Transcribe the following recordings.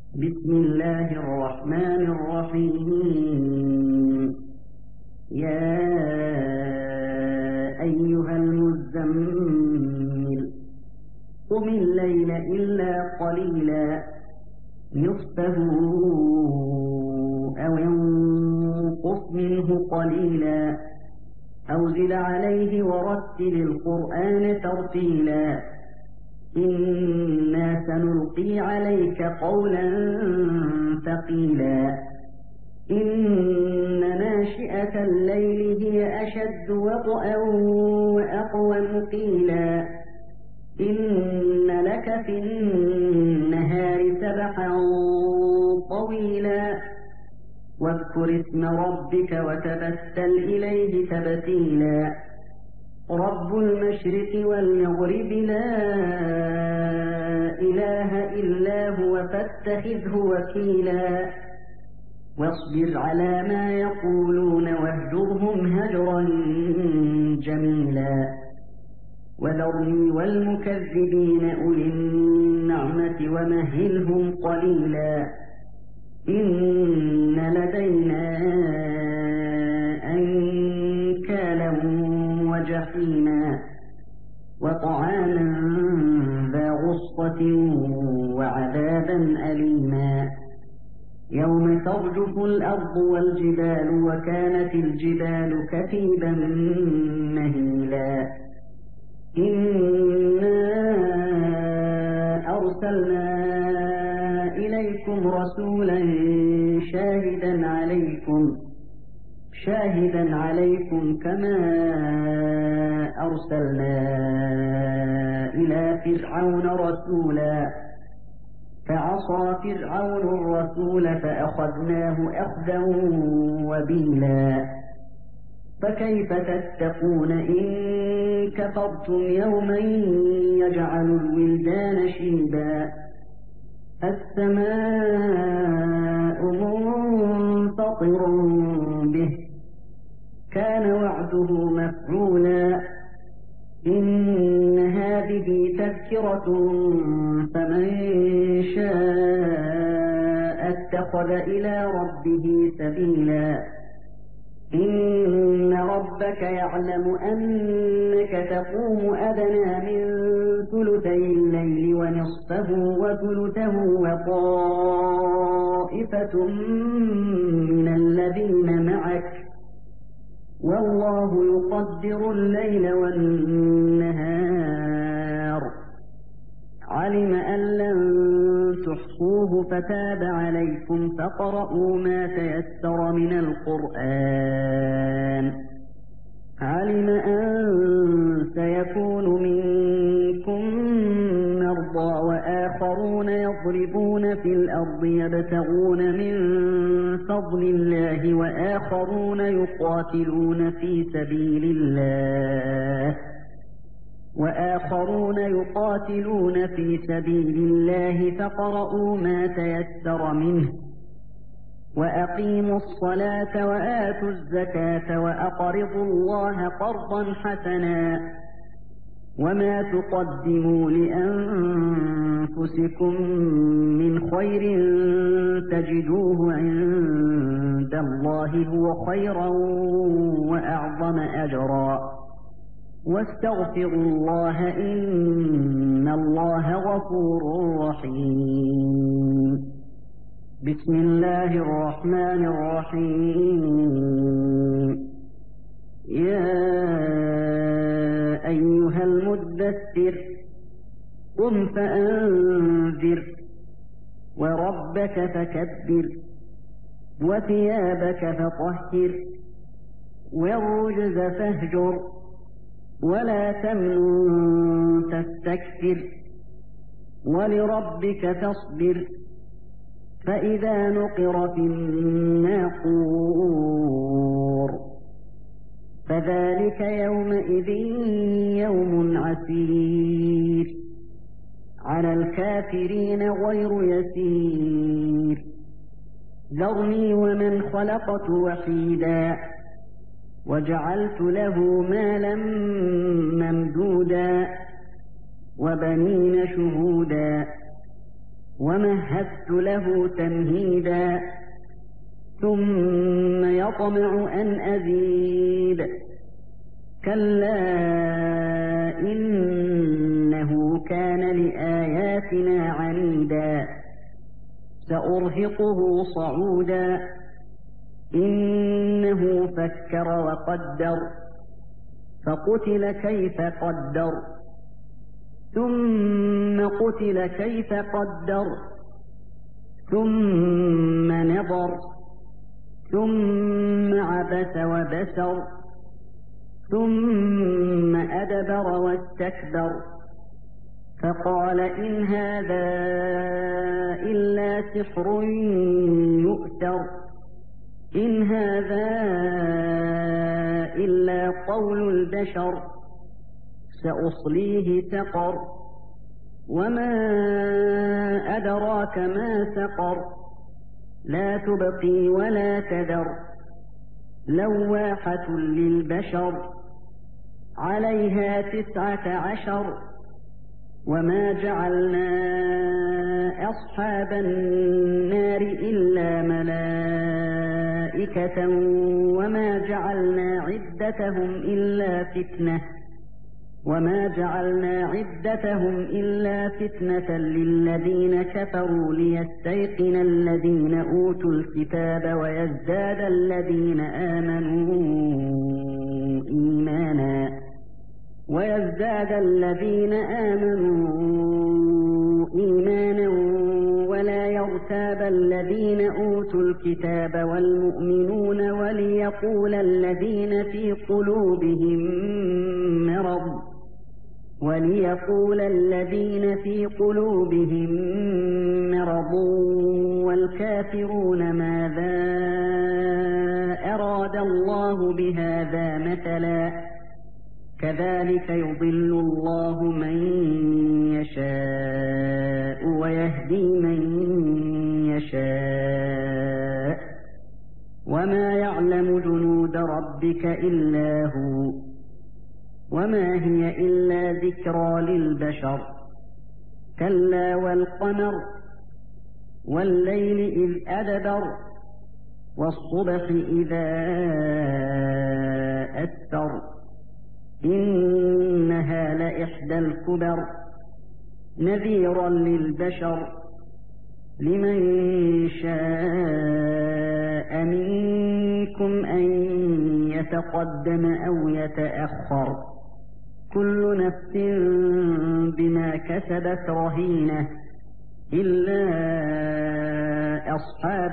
بسم الله الرحمن الرحيم. يا أيها المزمل قم الليل إلا قليلا نصفه أو انقص منه قليلا أو زد عليه ورتل القرآن ترتيلا إنا سنلقي عليك قولا ثقيلا إن ناشئة الليل هي أشد وطئا وأقوم قيلا إن لك في النهار سبحا طويلا واذكر اسم ربك وتبتل إليه تبتيلا رب المشرق والمغرب لا إله إلا هو فاتخذه وكيلا واصبر على ما يقولون واهجرهم هجرا جميلا وذرني والمكذبين أولي النعمة ومهلهم قليلا إن لدينا أنكالا وجحيما وطعاما ذا غصة وعذابا أليما يوم ترجف الأرض والجبال وكانت الجبال كثيبا مهيلا إنا أرسلنا إليكم رسولا شاهدا عليكم كما أرسلنا إلى فرعون رسولا فعصى فرعون الرسول فأخذناه أخذا وبيلا فكيف تتقون إن كفرتم يوما يجعل الولدان شيبا السماء منفطر به كان وعده مفعولا إن هذه تذكرة فمن شاء اتخذ إلى ربه سبيلا إن ربك يعلم أنك تقوم أدنى من ثلثي الليل ونصفه وثلثه وطائفة من الذين معك والله يقدر الليل والنهار علم أن لن تحصوه فتاب عليكم فاقرؤوا ما تيسر من القرآن علم أن سيكون منكم مرضى وآخرون يضربون في الأرض يبتغون من فضل الله وآخرون يقاتلون في سبيل الله فاقرؤوا ما تيسر منه وأقيموا الصلاة وآتوا الزكاة وأقرضوا الله قرضا حسنا وما تقدموا لأنفسكم من خير تجدوه عند الله هو خيرا وأعظم أجرا واستغفروا الله إن الله غفور رحيم بسم الله الرحمن الرحيم يا أيها المدثر قم فأنذر وربك فكبر وثيابك فطهر والرجز فاهجر ولا تمنن تستكثر ولربك فاصبر فإذا نقر في الناقور فذلك يومئذ يوم عسير على الكافرين غير يسير ذرني ومن خلقت وحيدا وجعلت له مالا ممدودا وبنين شهودا ومهدت له تمهيدا ثم يطمع أن أزيد كلا إنه كان لآياتنا عنيدا سأرهقه صعودا إنه فكر وقدر فقتل كيف قدر ثم قتل كيف قدر ثم نظر ثم عبس وبسر ثم أدبر واستكبر فقال إن هذا إلا سحر يؤثر إن هذا إلا قول البشر سأصليه سقر وما أدراك ما سقر لا تبقي ولا تذر لواحة للبشر عليها 19 وما جعلنا أصحاب النار إلا ملائكة وما جعلنا عدتهم إلا فتنة للذين كفروا ليستيقن الذين أوتوا الكتاب ويزداد الذين آمنوا إيمانا ولا يرتاب الذين أوتوا الكتاب والمؤمنون وليقول الذين في قلوبهم مرض والكافرون ماذا أراد الله بهذا مثلا كذلك يضل الله من يشاء ويهدي من يشاء وما يعلم جنود ربك إلا هو وما هي إلا ذكرى للبشر كلا والقمر والليل إذ أدبر والصبح إذا أسفر إنها لإحدى الكبر نذيرا للبشر لمن شاء منكم أن يتقدم أو يتأخر كل نفس بما كسبت رهينة إلا أصحاب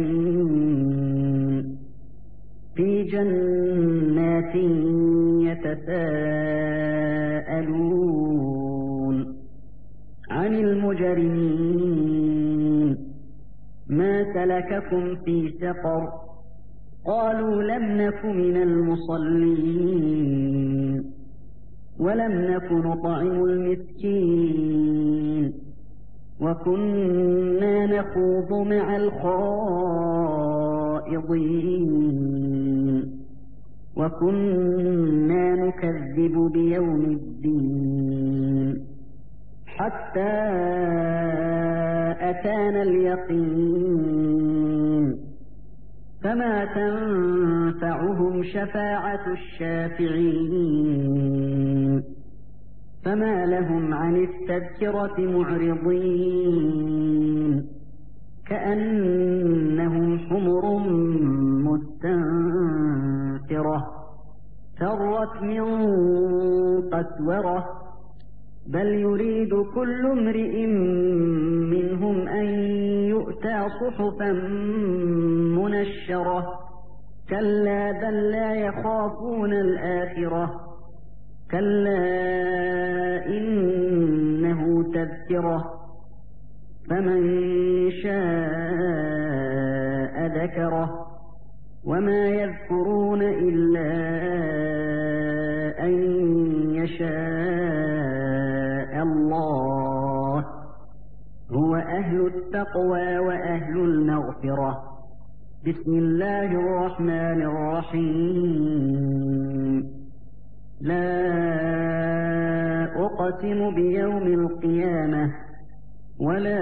اليمين في جنات يتساءلون عن المجرمين ما سلككم في سقر قالوا لم نك من المصلين ولم نك نطعم المسكين وكنا نخوض مع الخائضين وكنا نكذب بيوم الدين حتى أتانا اليقين فما تنفعهم شفاعة الشافعين فما لهم عن التذكرة معرضين كأنهم حمر مستنفرة فرت من قسورة بل يريد كل امرئ منهم أن يؤتى صحفا منشرة كلا بل لا يخافون الآخرة كلا إنه تذكرة فمن شاء ذكره وما يذكرون إلا أن يشاء الله هو أهل التقوى وأهل المغفرة بسم الله الرحمن الرحيم لا أقسم بيوم القيامة ولا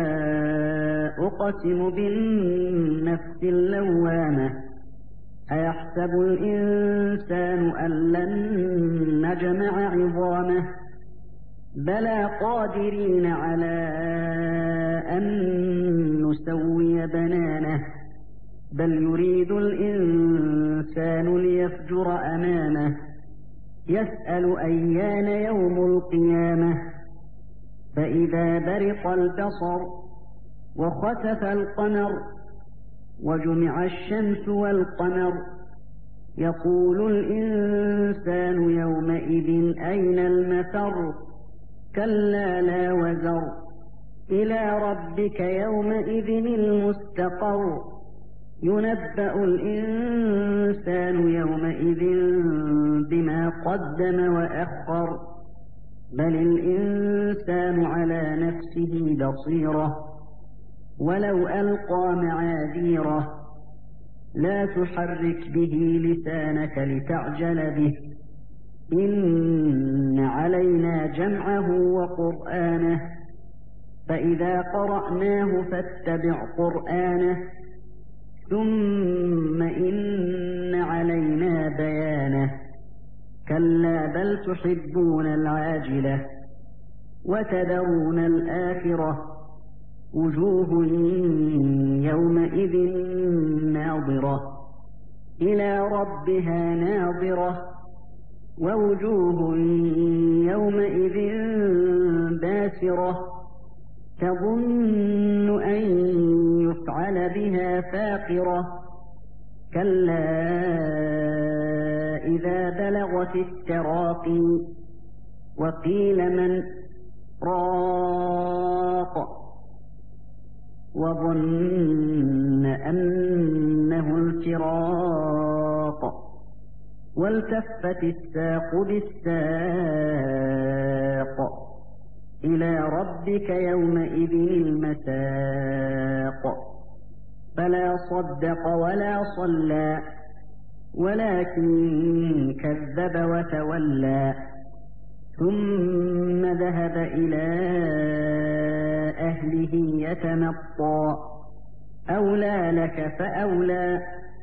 أقسم بالنفس اللوامة أيحسب الإنسان أن لن نجمع عظامه بلى قادرين على أن نسوي بنانه بل يريد الإنسان ليفجر أمامه يسأل أيان يوم القيامة فإذا برق البصر وخسف القمر وجمع الشمس والقمر يقول الإنسان يومئذ أين المفر كلا لا وزر إلى ربك يومئذ المستقر ينبأ الإنسان يومئذ بما قدم وأخر بل الإنسان على نفسه بصيرة ولو ألقى معاذيره لا تحرك به لسانك لتعجل به إن علينا جمعه وقرآنه فإذا قرأناه فاتبع قرآنه ثم إن علينا بيانه كلا بل تحبون العاجلة وتذرون الآخرة وجوه يومئذ ناظرة إلى ربها ناظرة ووجوه يومئذ باسرة تظن أن يفعل بها فاقرة كلا إذا بلغت التراقي وقيل من راق وظن أنه الفراق والتفت الساق بالساق إلى ربك يومئذ المساق فلا صدق ولا صلى ولكن كذب وتولى ثم ذهب إلى أهله يتمطى أولى لك فأولى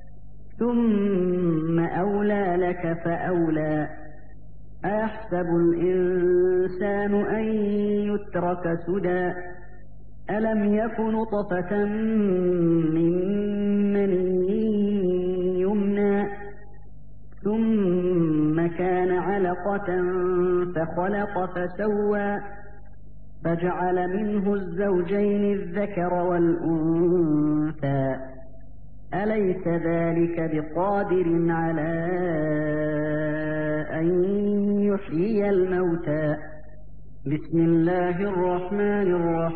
ثم أولى لك فأولى أيحسب الإنسان أن يترك سدى ألم يك نطفة من مني يمنى ثم كان علقة فخلق فسوى فجعل منه الزوجين الذكر والأنثى أليس ذلك بقادر على أن يحيي الموتى بسم الله الرحمن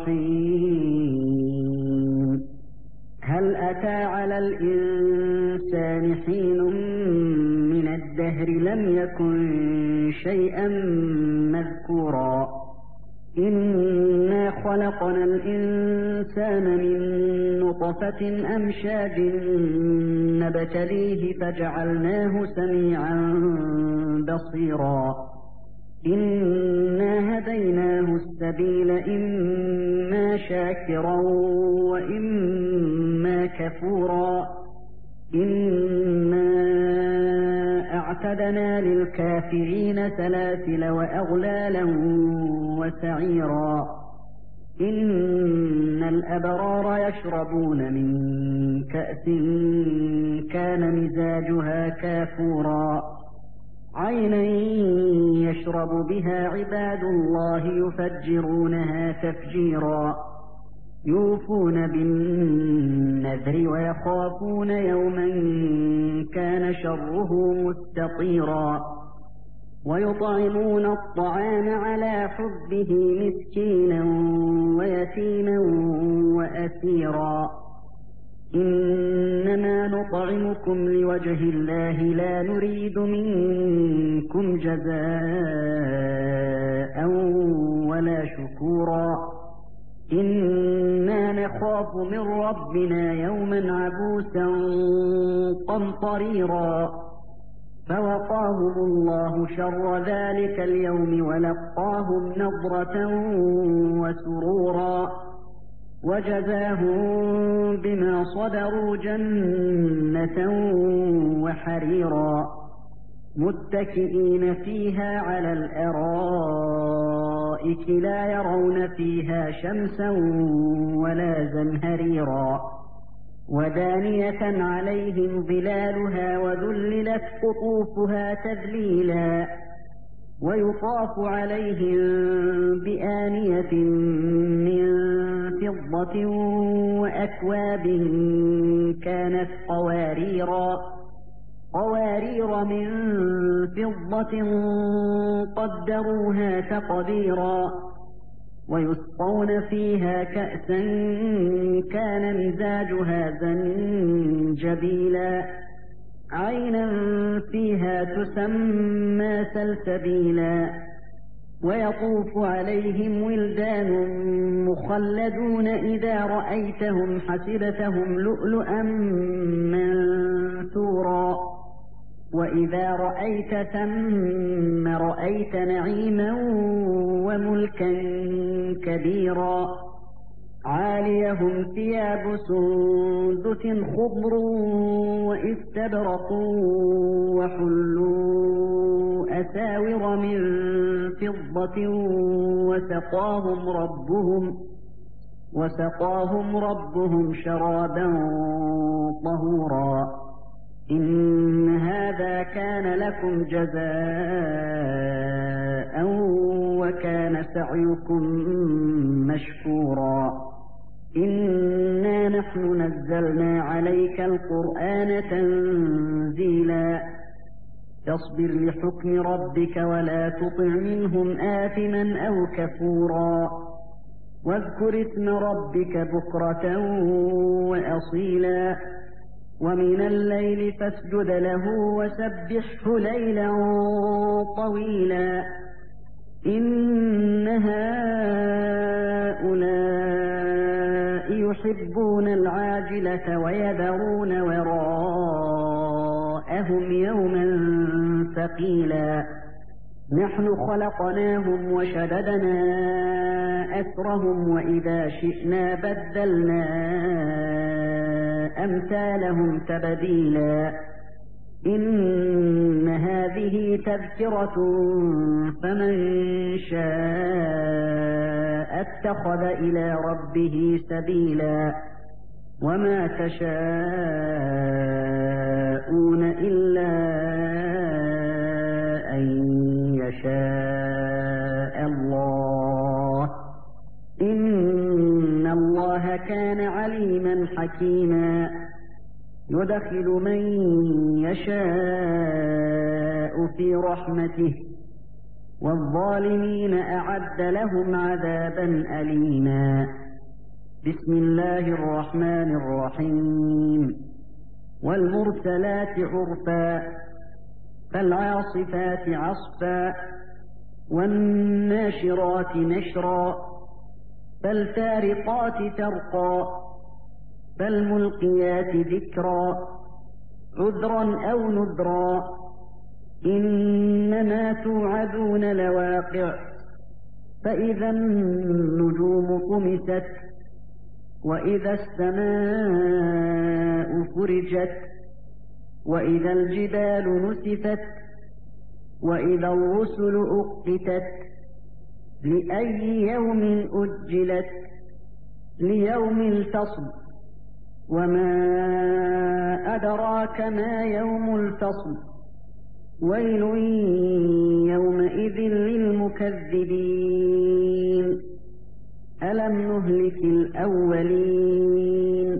الرحيم هل أتى على الإنسان حين من الدهر لم يكن شيئا مذكورا إنا خلقنا الإنسان من نطفة أمشاج نبتليه فجعلناه سميعا بصيرا إنا هديناه السبيل إما شاكرا وإما كفورا إنا أعتدنا للكافرين سلاسل وأغلالا وسعيرا إن الأبرار يشربون من كأس كان مزاجها كافورا عينا يشرب بها عباد الله يفجرونها تفجيرا يوفون بالنذر ويخافون يوما كان شره مستطيرا ويطعمون الطعام على حبه مسكينا ويتيما وأسيرا إنما نطعمكم لوجه الله لا نريد منكم جزاء ولا شكورا إنا نخاف من ربنا يوما عبوسا قمطريرا فوقاهم الله شر ذلك اليوم ولقاهم نضرة وسرورا وجزاهم بما صبروا جنة وحريرا متكئين فيها على الأرائك لا يرون فيها شمسا ولا زمهريرا ودانية عليهم ظلالها وذللت قطوفها تذليلا ويطاف عليهم بآنية من فضة وأكواب كانت قوارير من فضة قدروها تقديرا ويسقون فيها كأسا كان مزاجها زنجبيلا عينا فيها تسمى سلسبيلا ويطوف عليهم ولدان مخلدون إذا رأيتهم حسبتهم لؤلؤا منثورا وإذا رأيت ثم رأيت نعيما وملكا كبيرا عاليهم ثياب سندس خضر واستبرق وحلوا أساور من فضة وسقاهم ربهم شرابا طهورا إن هذا كان لكم جزاء وكان سعيكم مشكورا إنا نحن نزلنا عليك القرآن تنزيلا فاصبر لحكم ربك ولا تطع منهم آثما أو كفورا واذكر اسم ربك بكرة وأصيلا ومن الليل فاسجد له وسبحه ليلا طويلا إن هؤلاء يحبون العاجلة ويذرون وراءهم يوما ثقيلا نحن خلقناهم وشددنا أسرهم وإذا شئنا بدلنا أمثالهم تبديلا إن هذه تذكرة فمن شاء اتخذ إلى ربه سبيلا وما تشاءون إلا أن يشاء الله إن الله كان عليما حكيما يدخل من يشاء في رحمته والظالمين أعد لهم عذابا أليما بسم الله الرحمن الرحيم والمرسلات عرفا فالعاصفات عصفا والناشرات نشرا فالفارقات فرقا فالملقيات ذكرا عذرا أو نذرا إنما توعدون لواقع فإذا النجوم طمست وإذا السماء فرجت وإذا الجبال نسفت وإذا الرسل أقتت لأي يوم أجلت ليوم الفصل وما أدراك ما يوم الفصل ويل يومئذ للمكذبين ألم نهلك الأولين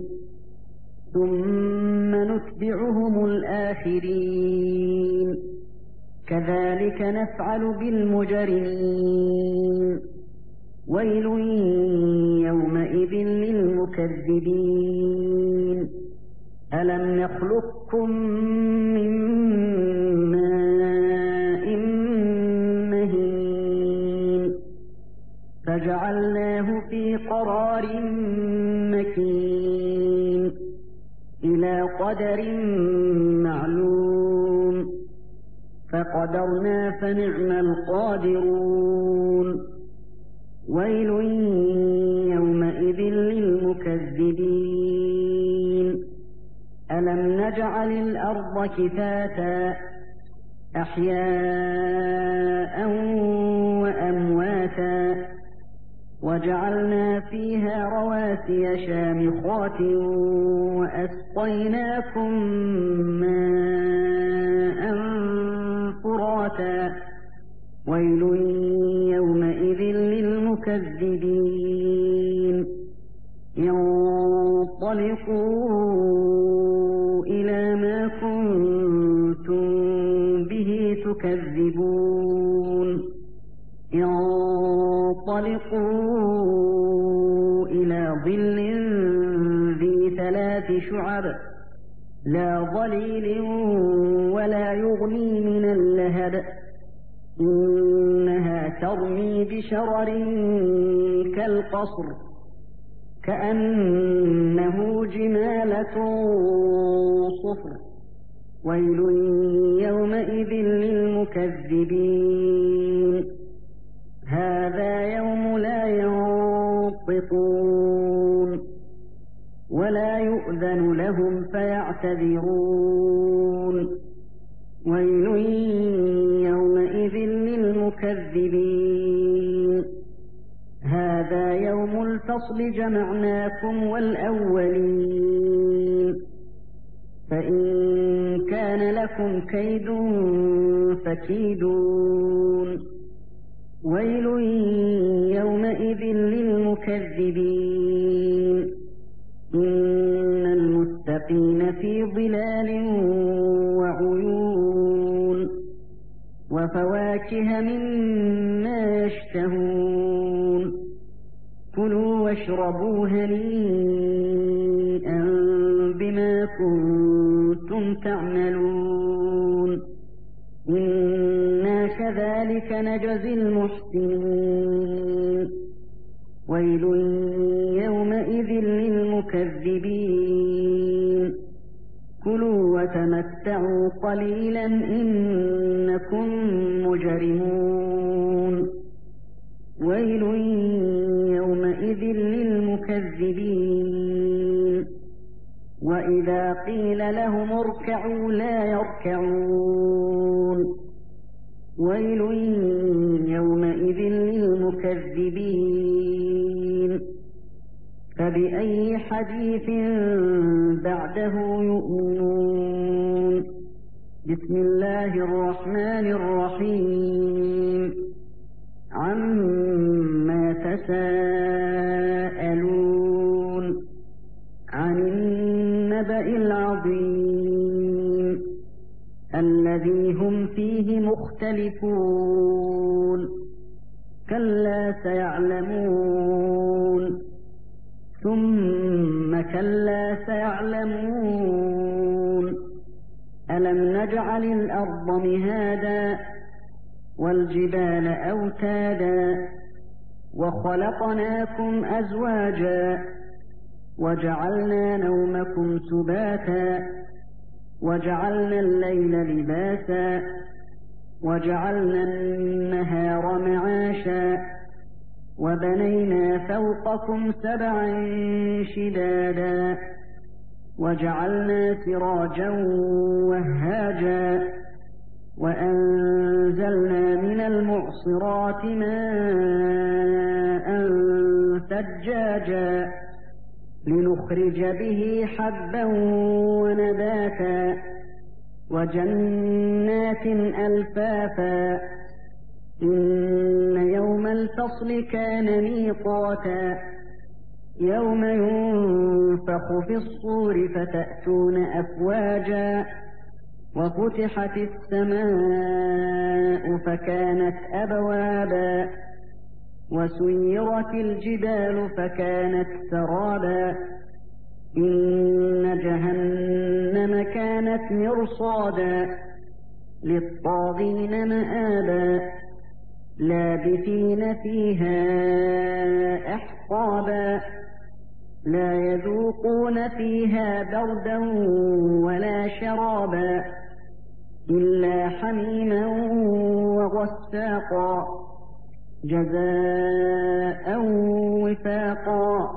ثم نتبعهم الآخرين كذلك نفعل بالمجرمين ويل يومئذ للمكذبين ألم نخلقكم من ماء مهين فجعلناه في قرار مكين إلى قدر معلوم قدرنا فنعم القادرون ويل يومئذ للمكذبين ألم نجعل الأرض كفاتا أحياء وأمواتا وجعلنا فيها رواسي شامخات وأسقيناكم ماء فراتا ويل يومئذ للمكذبين انطلقوا إلى ما كنتم به تكذبون انطلقوا إلى ظل ذي 3 شعب لا ظليل ولا يغني من اللهب إنها ترمي بشرر كالقصر كأنه جمالة صفر ويل يومئذ للمكذبين هذا يوم لا ينطقون ولا يؤذن لهم فيعتذرون ويل يومئذ للمكذبين هذا يوم الفصل جمعناكم والأولين فإن كان لكم كيد فكيدون ويل يومئذ للمكذبين إن المتقين في ظلال وعيون وفواكه مما يشتهون كلوا واشربوا هنيئا بما كنتم تعملون إنا كذلك نجزي المحسنين ويل يومئذ للمكذبين كلوا وتمتعوا قليلا إنكم مجرمون ويل يومئذ للمكذبين وإذا قيل لهم اركعوا لا يركعون ويل يومئذ للمكذبين فبأي حديث بعده يؤمنون بسم الله الرحمن الرحيم عما تساءلون عن النبأ العظيم الذي هم فيه مختلفون كلا سيعلمون ثم كلا سيعلمون ألم نجعل الأرض مهادا والجبال أوتادا وخلقناكم أزواجا وجعلنا نومكم سباتا وجعلنا الليل لباسا وجعلنا النهار معاشا وبنينا فوقكم 7 شدادا وجعلنا سراجا وهاجا وأنزلنا من المعصرات ماء ثجاجا لنخرج به حبا ونباتا وجنات ألفافا إن يوم الفصل كان ميقاتا يوم ينفخ في الصور فتأتون أفواجا وفتحت السماء فكانت أبوابا وسيرت الجبال فكانت سرابا إن جهنم كانت مرصادا للطاغين مآبا لابثين فيها أحقابا لا يذوقون فيها بردا ولا شرابا إلا حميما وغساقا جزاء وفاقا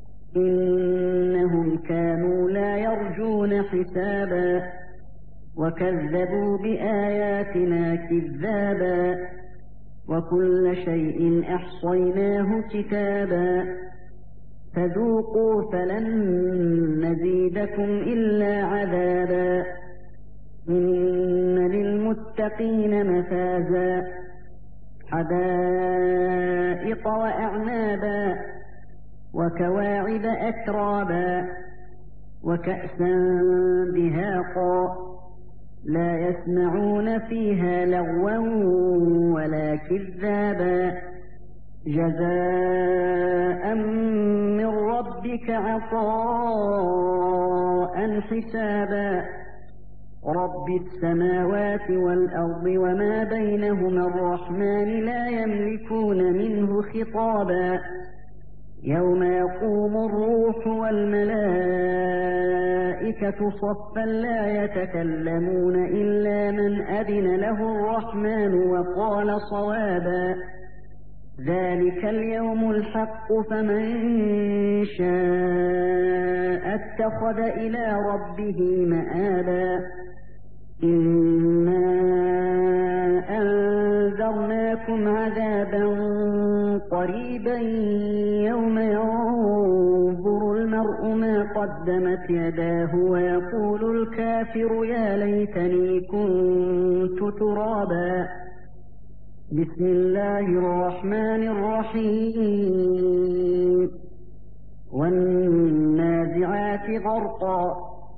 إنهم كانوا لا يرجون حسابا وكذبوا بآياتنا كذابا وكل شيء أحصيناه كتابا فذوقوا فلن نزيدكم إلا عذابا إن للمتقين مفازا حدائق وأعنابا وكواعب أترابا وكأسا دهاقا لا يسمعون فيها لغوا ولا كذابا جزاء من ربك عطاء حسابا رب السماوات والأرض وما بينهما الرحمن لا يملكون منه خطابا يوم يقوم الروح والملائكة صفا لا يتكلمون إلا من أذن له الرحمن وقال صوابا ذلك اليوم الحق فمن شاء اتخذ إلى ربه مآبا إنا أنذرناكم عذابا قريبا يوم ينظر المرء ما قدمت يداه ويقول الكافر يا ليتني كنت ترابا بسم الله الرحمن الرحيم والنازعات غرقا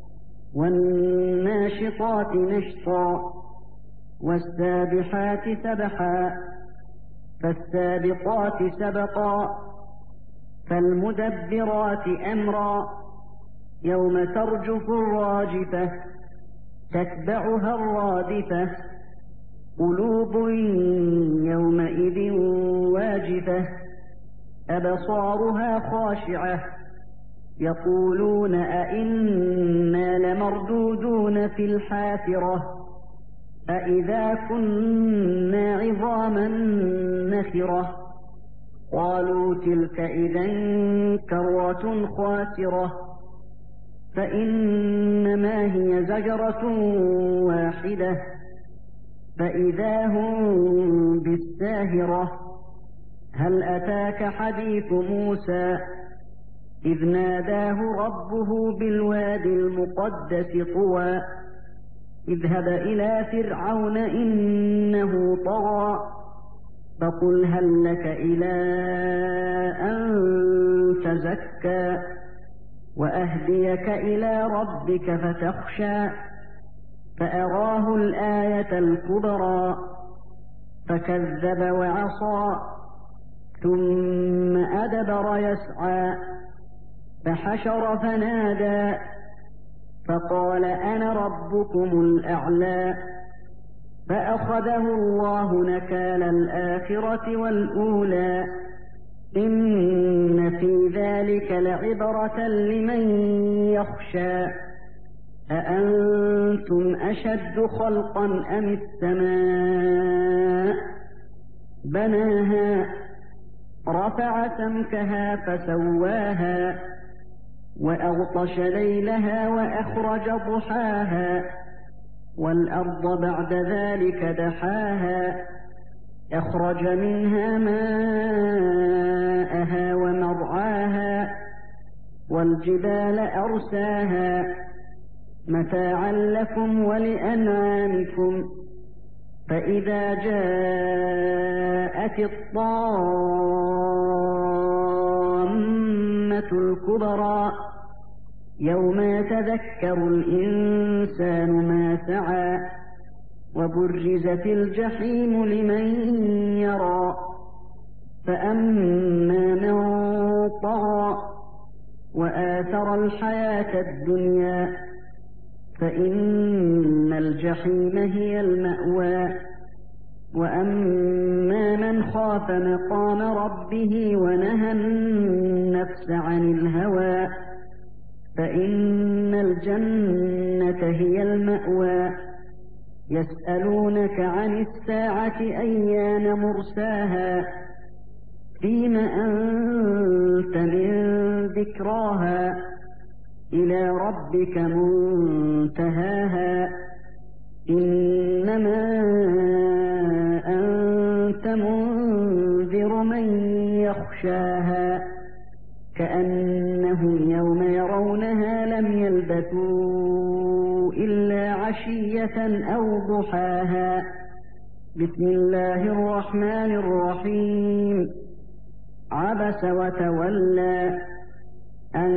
والناشطات نشطا والسابحات سبحا فالسابقات سبقا فالمدبرات أمرا يوم ترجف الراجفة تتبعها الرادفة قلوب يومئذ واجفة أبصارها خاشعة يقولون أئنا لمردودون في الحافرة أئذا كنا عظاما نخرة قالوا تلك إذا كرة خاسرة فإنما هي زجرة واحدة فإذا هم بالساهرة هل أتاك حديث موسى إذ ناداه ربه بالوادي المقدس طوى اذهب إلى فرعون إنه طغى فقل هل لك إلى أن تزكى وأهديك إلى ربك فتخشى فأراه الآية الكبرى فكذب وعصى ثم أدبر يسعى فحشر فنادى فقال أنا ربكم الأعلى فأخذه الله نكال الآخرة والأولى إن في ذلك لعبرة لمن يخشى أأنتم أشد خلقا أم السماء بناها رفع سمكها فسواها وأغطش ليلها وأخرج ضحاها والأرض بعد ذلك دحاها أخرج منها ماءها ومرعاها والجبال أرساها متاعا لكم ولأنعامكم فإذا جاءت الطامة الكبرى يوم يتذكر الإنسان ما سعى وبرزت الجحيم لمن يرى فأما من طغى وآثر الحياة الدنيا فإن الجحيم هي المأوى وأما من خاف مقام ربه ونهى النفس عن الهوى فإن الجنة هي المأوى يسألونك عن الساعة أيان مرساها فيم أنت من ذكراها إلى ربك منتهاها إنما أنت منذر من يخشاها كأنهم يوم يرونها لم يلبثوا إلا عشية أو ضحاها بسم الله الرحمن الرحيم عبس وتولى أن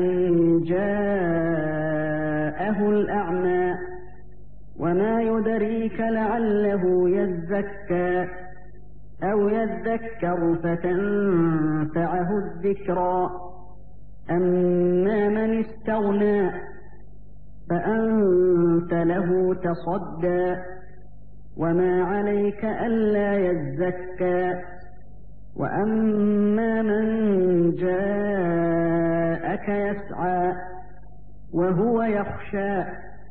جاءه الأعمى وما يدريك لعله يزكى أو يذكر فتنفعه الذكرى أما من استغنى فأنت له تصدى وما عليك ألا يزكى وأما من جاءك يسعى وهو يخشى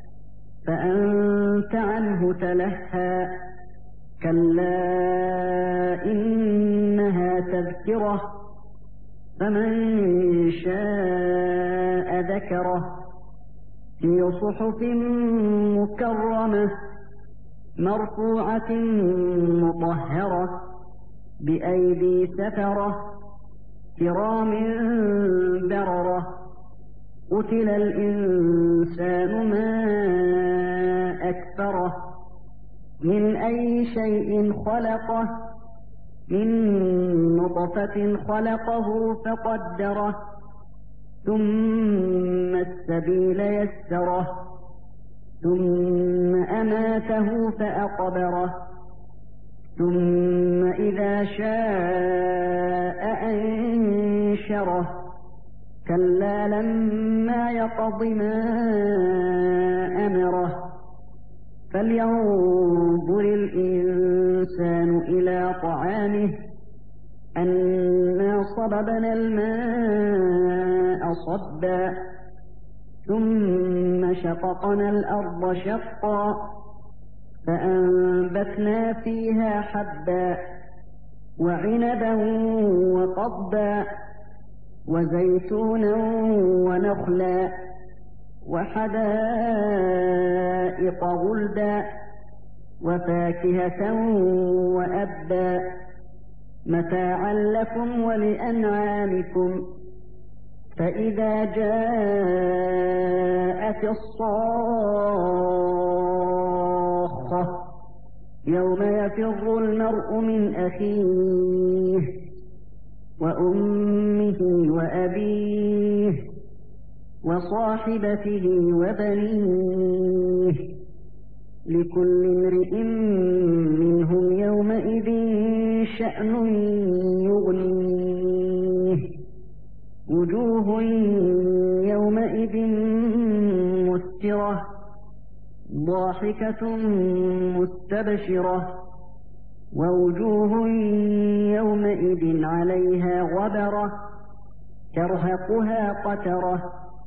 فأنت عنه تلهى كلا إنها تذكرة فمن شاء ذكره في صحف مكرمة مرفوعة مطهرة بأيدي سفرة كرام بررة قتل الإنسان ما أكفره من أي شيء خلقه من نطفة خلقه فقدره ثم السبيل يسره ثم أماته فأقبره ثم إذا شاء أنشره كلا لما يقض ما أمره فلينظر الإنسان إلى طعامه أنا صببنا الماء صبا ثم شققنا الأرض شقا فأنبتنا فيها حبا وعنبا وقضبا وزيتونا ونخلا وحدائق غلبا وفاكهة وأبا متاعا لكم ولأنعامكم فإذا جاءت الصاخة يوم يفر المرء من أخيه وأمه وأبيه وصاحبته وبنيه لكل امرئ منهم يومئذ شأن يغنيه وجوه يومئذ مسفرة ضاحكة مستبشرة ووجوه يومئذ عليها غبرة ترهقها قترة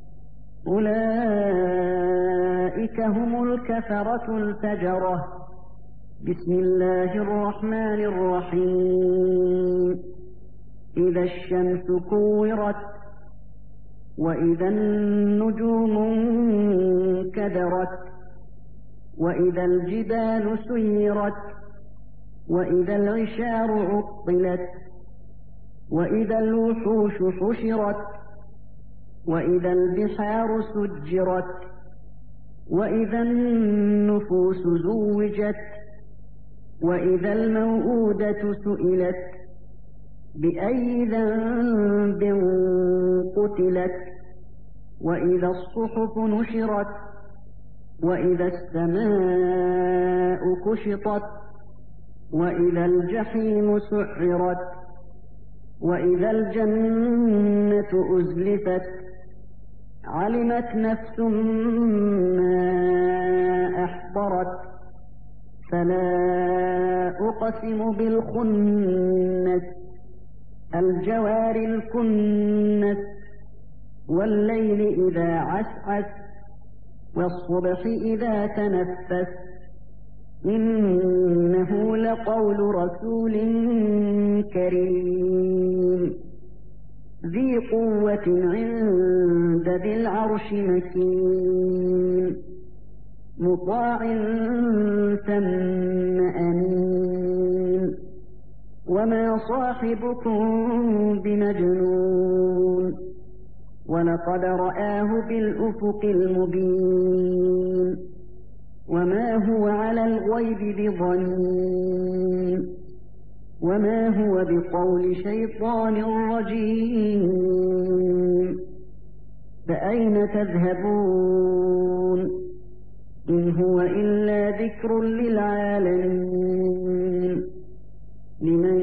أولئك هم الكفرة الفجرة بسم الله الرحمن الرحيم إذا الشمس كورت وإذا النجوم انكدرت وإذا الجبال سيرت وإذا العشار عطلت وإذا الوحوش حشرت وإذا البحار سجرت وإذا النفوس زوجت وإذا الموءودة سئلت بأي ذنب قتلت وإذا الصحف نشرت وإذا السماء كشطت وإذا الجحيم سعرت وإذا الجنة أزلفت علمت نفس ما أحضرت فلا أقسم بالخنس الجوار الكنس والليل إذا عسعس والصبح إذا تنفس إنه لقول رسول كريم ذي قوة عند ذي العرش مكين مطاع ثم أمين وما صاحبكم بمجنون ولقد رآه بالأفق المبين وما هو على الغيب بضنين وما هو بقول شيطان رجيم فأين تذهبون إن هو إلا ذكر للعالمين لمن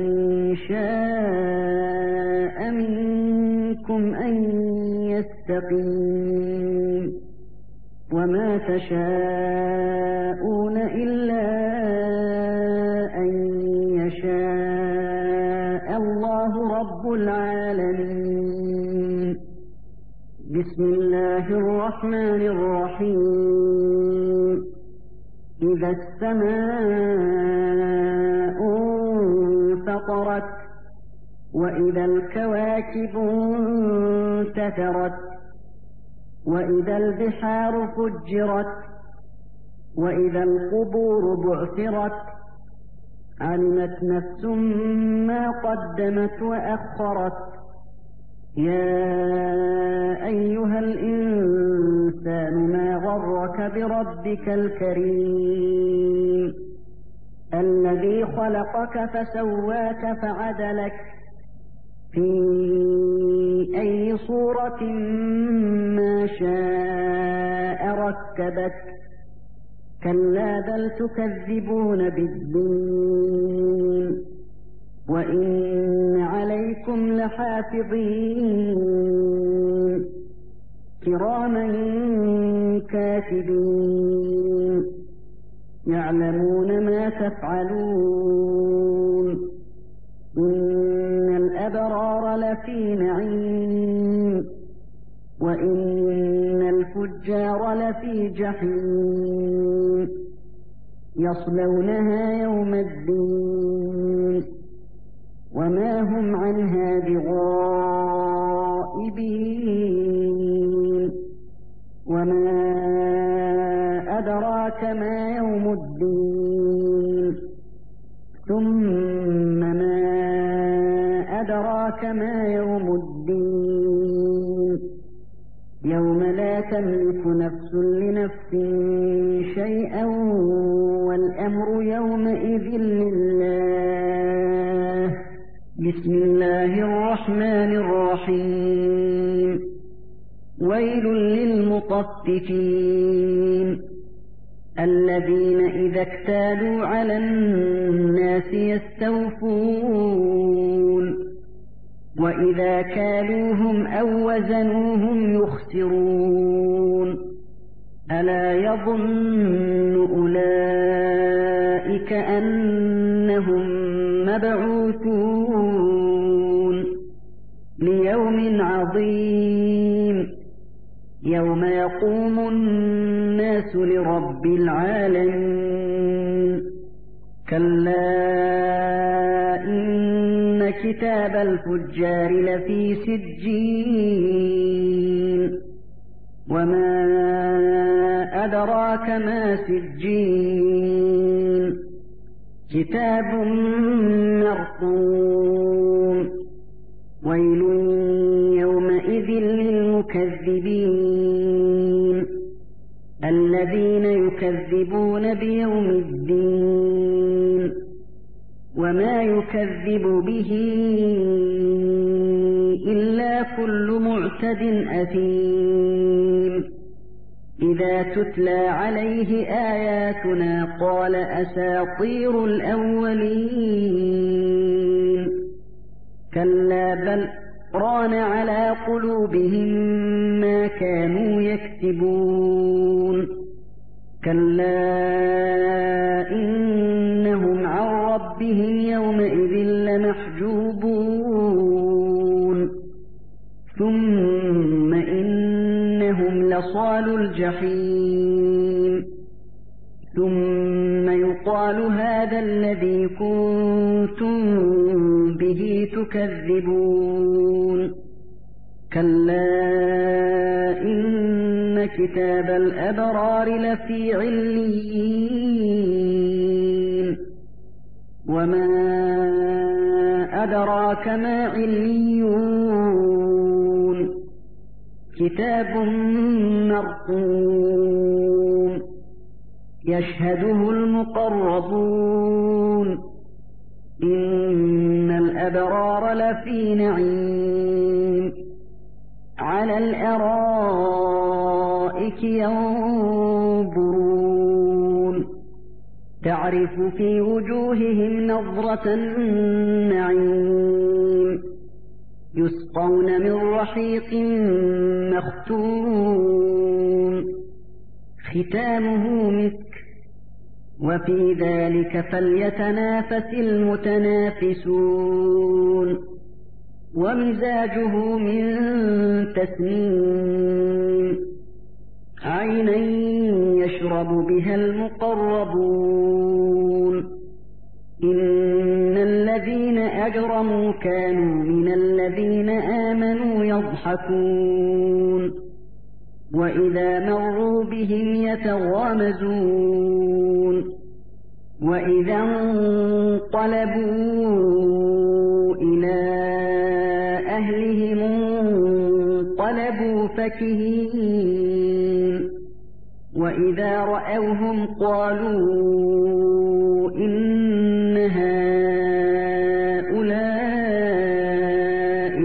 شاء منكم أن يستقيم وما تشاءون إلا أن يشاء الله رب العالمين بسم الله الرحمن الرحيم إذا السماء انفطرت وإذا الكواكب انتثرت وإذا البحار فجرت وإذا القبور بعثرت علمت نفس ما قدمت وأخرت يا أيها الإنسان ما غرك بربك الكريم الذي خلقك فسواك فعدلك في أي صورة ما شاء ركبك كلا بل تكذبون بالدين وإن عليكم لحافظين كراما كاتبين يعلمون ما تفعلون إن الأبرار لفي نعيم وإن الفجار لفي جحيم يصلونها يوم الدين وما هم عنها بغائبين وما أدراك ما يوم الدين ثم ما أدراك ما يوم الدين يوم لا تملك نفس لنفس شيئا والأمر يومئذ لله بسم الله الرحمن الرحيم ويل للمطففين الذين إذا اكتالوا على الناس يستوفون وإذا كالوهم أو وزنوهم يخسرون ألا يظن أولئك أنهم مبعوثون ليوم عظيم يوم يقوم الناس لرب العالمين كلا إن كتاب الفجار لفي سجين وما أدراك ما سجين كتاب مرقوم ويل يومئذ للمكذبين الذين يكذبون بيوم الدين وما يكذب به إلا كل معتد أثيم إذا تتلى عليه آياتنا قال أساطير الأولين كلا بل ران على قلوبهم ما كانوا يكسبون كلا إنهم عن ربهم يومئذ لمحجوبون ثم إنهم لصالو الجحيم ثم يقال هذا الذي كنتم به تكذبون كلا إن كتاب الأبرار لفي عليين وما أدراك ما عليون كتاب مرقوم يشهده المقربون إن الأبرار لفي نعيم على الأرائك ينظرون تعرف في وجوههم نظرة النعيم يسقون من رحيق مختوم ختامه مسك وفي ذلك فليتنافس المتنافسون ومزاجه من تسنيم عينا يشرب بها المقربون إن الذين أجرموا كانوا من الذين آمنوا يضحكون وإذا مروا بهم يتغامزون وإذا انقلبوا إلى أهلهم انقلبوا فكهين وإذا رأوهم قالوا إن هؤلاء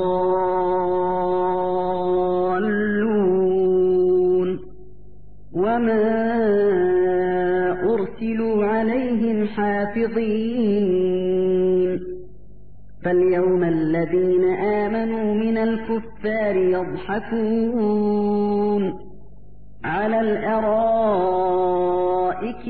لضالون وما أرسلوا عليهم حافظين فاليوم الذين آمنوا من الكفار يضحكون على الأرائك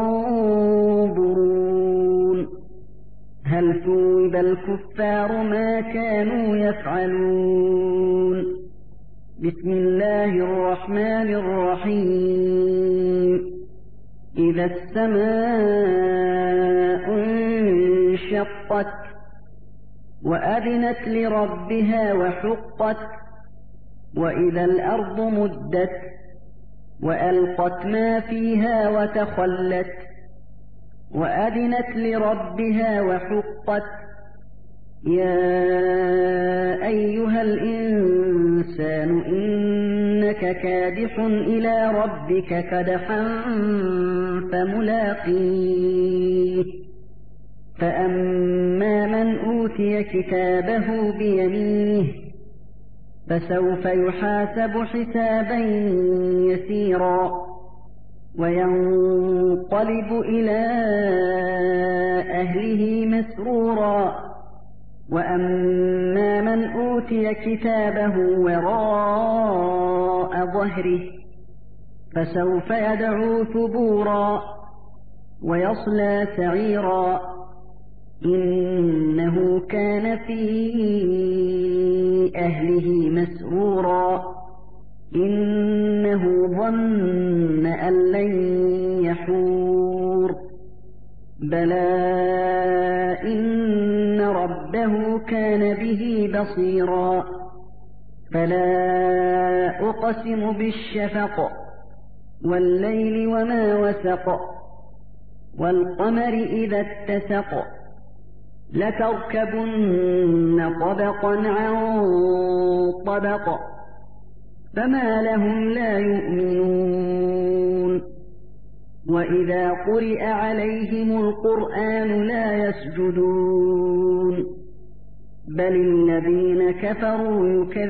ينظرون هل ثوب الكفار ما كانوا يفعلون بسم الله الرحمن الرحيم إذا السماء انشقت وأذنت لربها وحقت وإذا الأرض مدت وألقت ما فيها وتخلت وأذنت لربها وحقت يا أيها الإنسان إنك كادح إلى ربك كدحا فملاقيه فأما من أوتي كتابه بيمينه فسوف يحاسب حسابا يسيرا وينقلب إلى أهله مسرورا وأما من أوتي كتابه وراء ظهره فسوف يدعو ثبورا ويصلى سعيرا إنه كان في أهله مسرورا إنه ظن أن لن يحور بلى إن ربه كان به بصيرا فلا أقسم بالشفق والليل وما وسق والقمر إذا اتسق لتركبن طبقا عن طبق فما لهم لا يؤمنون وإذا قرئ عليهم القرآن لا يسجدون بل الذين كفروا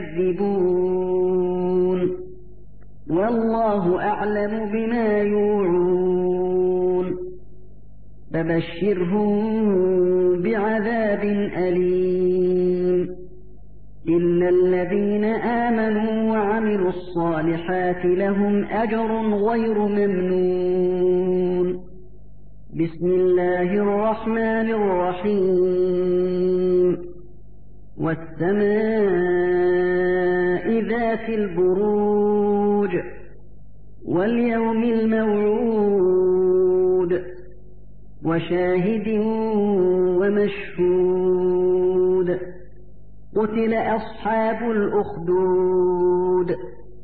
يكذبون والله أعلم بما يوعون فبشرهم بعذاب أليم إلا الذين آمنوا وعملوا الصالحات لهم أجر غير ممنون بسم الله الرحمن الرحيم والسماء ذات البروج واليوم الموعود وشاهد ومشهود قتل أصحاب الأخدود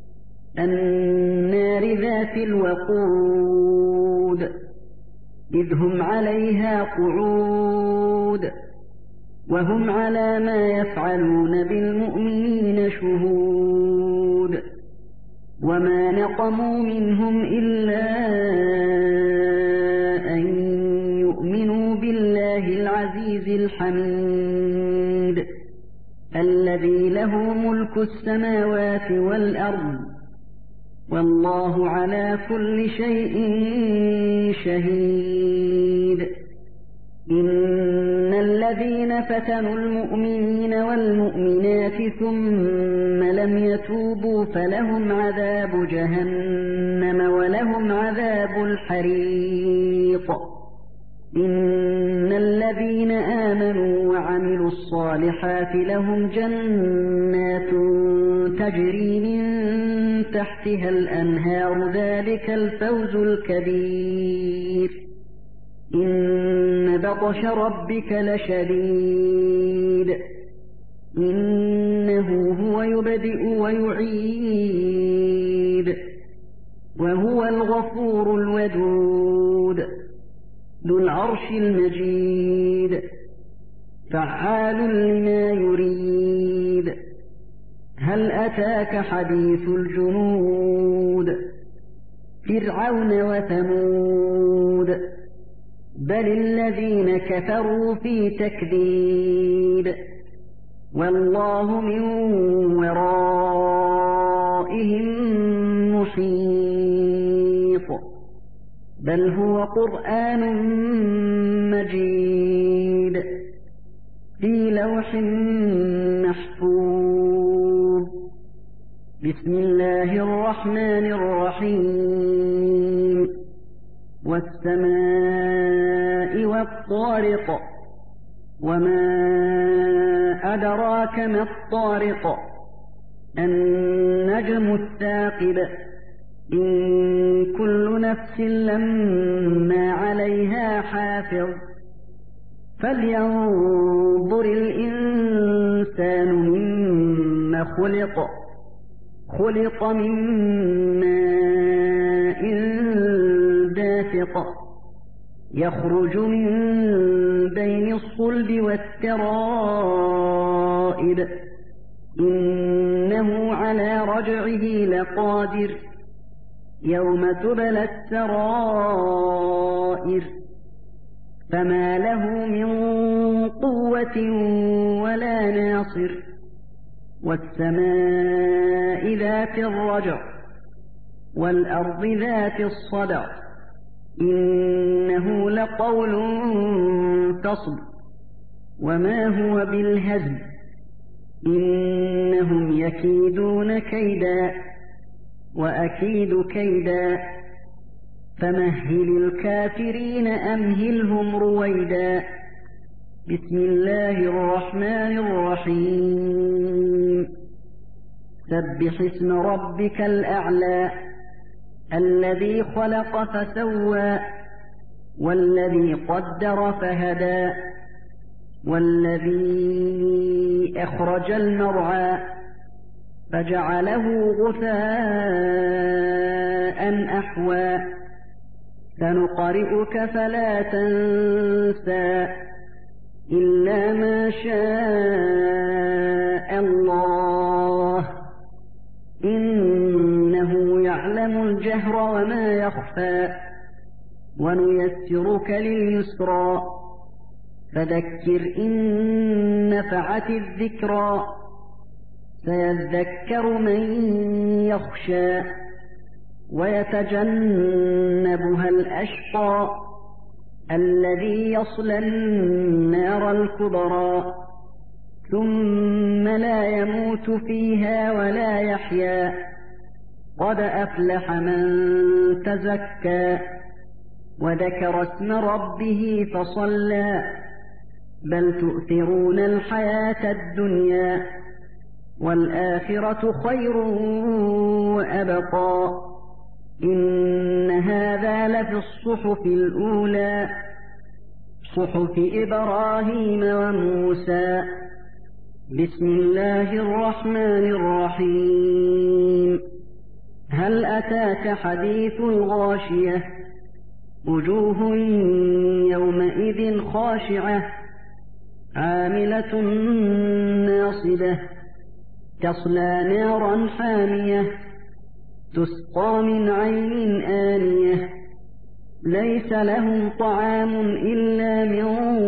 النار ذات الوقود إذ هم عليها قعود وهم على ما يفعلون بالمؤمنين شهود وما نقموا منهم إلا أن يؤمنوا بالله العزيز الحميد الذي له ملك السماوات والأرض والله على كل شيء شهيد إن الذين فتنوا المؤمنين والمؤمنات ثم لم يتوبوا فلهم عذاب جهنم ولهم عذاب الحريق إن الذين آمنوا وعملوا الصالحات لهم جنات تجري من تحتها الأنهار ذلك الفوز الكبير إن بطش ربك لشديد إنه هو يبدئ ويعيد وهو الغفور الودود ذو العرش المجيد فعال لما يريد هل أتاك حديث الجنود فرعون وثمود بل الذين كفروا في تكذيب والله من ورائهم محيط بل هو قرآن مجيد في لوح محفوظ بسم الله الرحمن الرحيم والسماء والطارق وما أدراك ما الطارق النجم الثاقب إن كل نفس لما عليها حافظ فلينظر الإنسان مما خلق من ماء دافق يخرج من بين الصلب والترائب إنه على رجعه لقادر يوم تبلى السرائر فما له من قوة ولا ناصر والسماء ذات الرجع والأرض ذات الصدع إنه لقول فصل وما هو بالهزل إنهم يكيدون كيدا وأكيد كيدا فمهل الكافرين أمهلهم رويدا بسم الله الرحمن الرحيم سبح اسم ربك الأعلى الذي خلق فسوى والذي قدر فهدى والذي أخرج المرعى فجعله غثاء أحوى سنقرئك فلا تنسى إلا ما شاء الله إنه يعلم الجهر وما يخفى ونيسرك لليسرى فذكر إن نفعت الذكرى سيذكر من يخشى ويتجنبها الأشقى الذي يصلى النار الكبرى ثم لا يموت فيها ولا يحيا قد أفلح من تزكى وذكر اسم ربه فصلى بل تؤثرون الحياة الدنيا والآخرة خير وأبقى إن هذا لفي الصحف الأولى صحف إبراهيم وموسى. بسم الله الرحمن الرحيم. هل أتاك حديث الغاشية؟ وجوه يومئذ خاشعة عاملة ناصبة تصلى نارا حامية تسقى من عين آنية ليس لهم طعام إلا من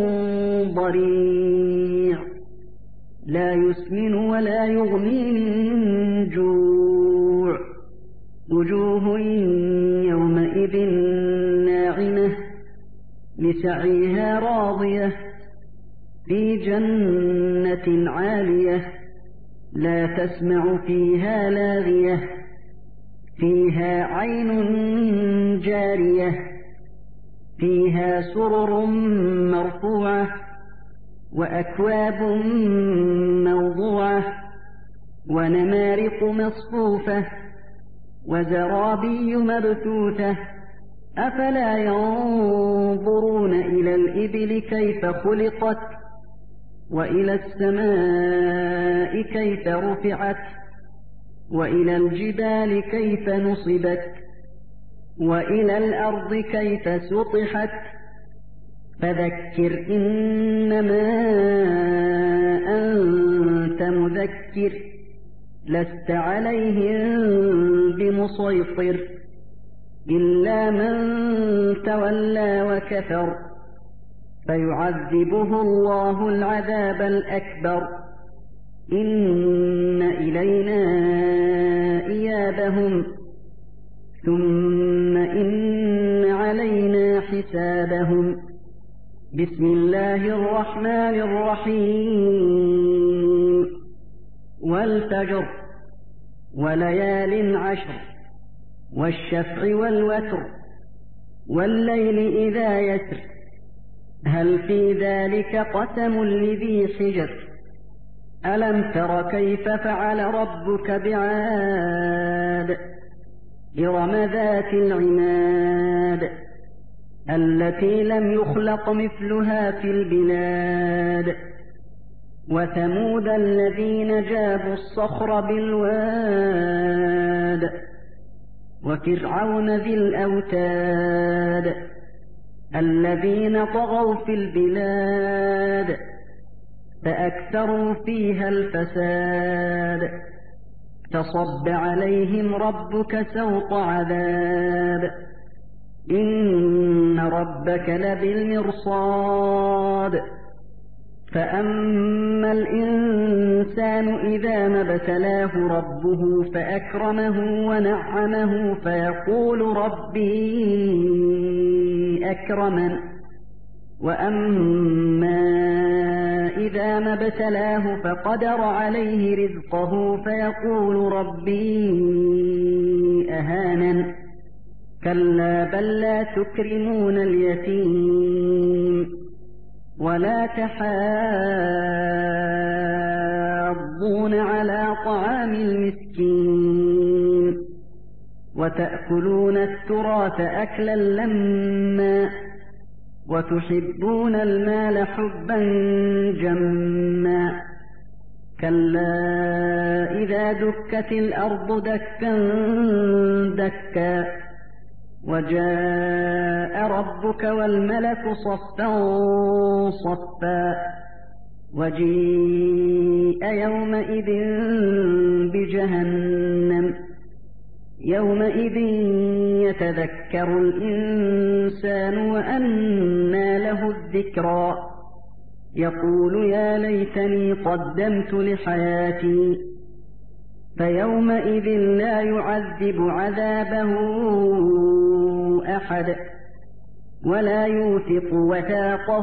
ضريع لا يسمن ولا يغني من جوع. وجوه يومئذ ناعمة لسعيها راضية في جنة عالية لا تسمع فيها لاغية فيها عين جارية فيها سرر مرفوعة وأكواب موضوعة ونمارق مصفوفة وزرابي مبثوثة. أفلا ينظرون إلى الإبل كيف خلقت وإلى السماء كيف رفعت وإلى الجبال كيف نصبت وإلى الأرض كيف سطحت. فذكر إنما أنت مذكر لست عليهم بمسيطر إلا من تولى وكفر فيعذبه الله العذاب الأكبر. إن إلينا إيابهم ثم إن علينا حسابهم. بسم الله الرحمن الرحيم. والفجر وليال عشر والشفع والوتر والليل إذا يسر هل في ذلك قسم لذي حجر؟ ألم تر كيف فعل ربك بعاد؟ إرم ذات العماد التي لم يخلق مثلها في البلاد. وثمود الذين جابوا الصخر بالواد وفرعون ذي الأوتاد الذين طغوا في البلاد فأكثروا فيها الفساد. فصب عليهم ربك سوط عذاب إن ربك لبالمرصاد. فأما الإنسان إذا ما ابتلاه ربه فأكرمه ونعمه فيقول ربي أكرمن. وأما إذا ما ابتلاه فقدر عليه رزقه فيقول ربي أهانن. كلا بل لا تكرمون اليتيم ولا تحاضون على طعام المسكين وتأكلون التراث أكلا لما وتحبون المال حبا جما. كلا إذا دكت الأرض دكا دكا وجاء ربك والملك صفا صفا وجيء يومئذ بجهنم يومئذ يتذكر الإنسان وأنى له الذكرى يقول يا ليتني قدمت لحياتي. فيومئذ لا يعذب عذابه أحد ولا يوثق وثاقه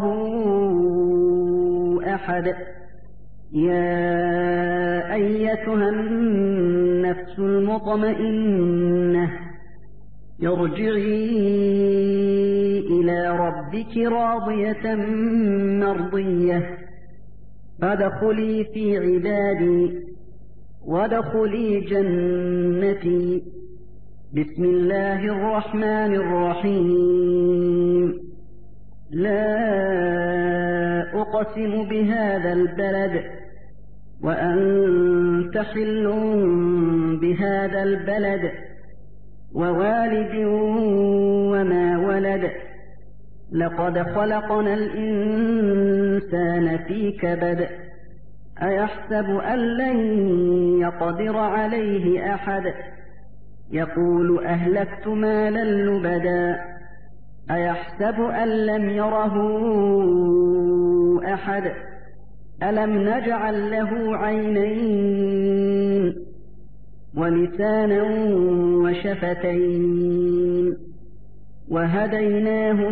أحد. يا أيتها النفس المطمئنة ارجعي إلى ربك راضية مرضية فادخلي في عبادي وادخلي جنتي. بسم الله الرحمن الرحيم. لا أقسم بهذا البلد وأنت حل بهذا البلد ووالد وما ولد لقد خلقنا الإنسان في كبد أيحسب أن لن يقدر عليه أحد يقول أهلكت مالا لبدا أيحسب أن لم يره أحد ألم نجعل له عينين ولسانا وشفتين وهديناه